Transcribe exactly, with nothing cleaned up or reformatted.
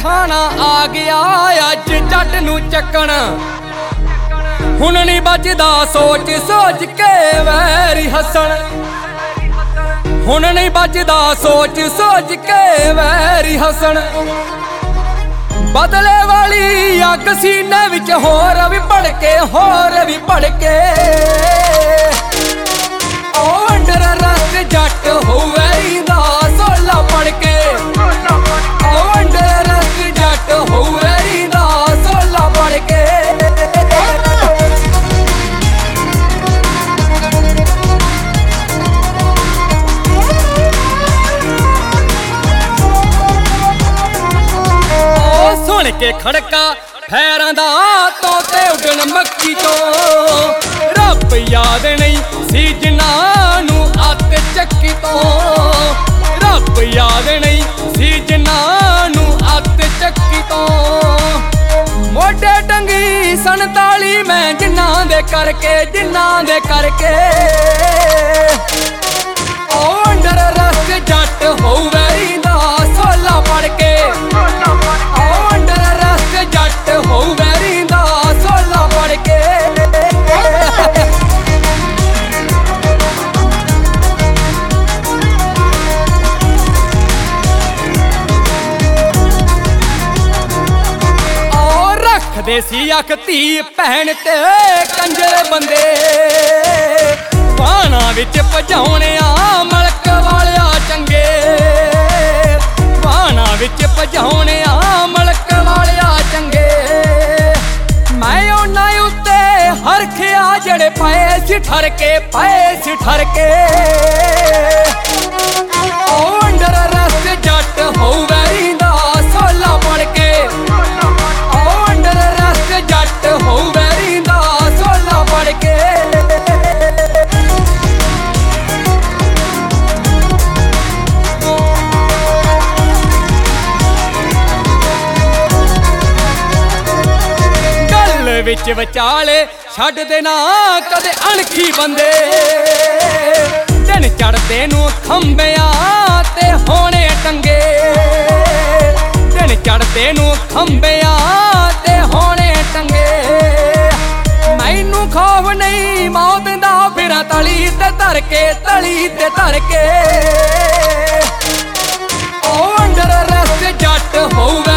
थाना आ गया अज जट नू चक्कण। हुण नहीं बचदा सोच सोच के वैरी हसन। हुण नहीं बचदा सोच सोच के वैरी हसन। बदले वाली अग सीने विच होर भी भड़के होर भी भड़के। ओ अंडर रस जट होवे दा सोला पड़के। ओ अंडर रस जट होवे दा सोला पड़के। सुन के खड़का फैरां दा तोते उडन मक्की तो। रब याद नहीं सी जिन्हां नू अत चक्की तो। रब याद नहीं सी जिन्हां नू अत चक्की तो। मोढे टंगी संताली मैं जिन्हां दे करके जिन्हां दे करके। ओ अंडर रस जट होवे दा सोला पड़के। जट होवे दा सोला पड़के। और रख दे सी अख धी भैन ते कंजर बंदे। बाणा विच भजाउणे आ मलक वालिया चंगे। बाणा विच भजाउणे आ मलक वालिया चंगे। मैं उन्हां उत्ते हरखिया जेड़े पाए सी ठरके पाए सी ठरके। ओ अंडर रस जट होवे दा सोला पड़के। ओ अंडर रस जट होवे दा सोला पड़के। विच विचाले छड्ड देना कदे अणखी बंदे। दिन चढ़दे नू खंबियां ते होने टंगे। दिन चढ़दे नू खंबियां ते होने टंगे। मैनू खौफ नहीं मौत दा फिरां तली ते धर के तली ते धर के। ओ अंडर रस जट होवे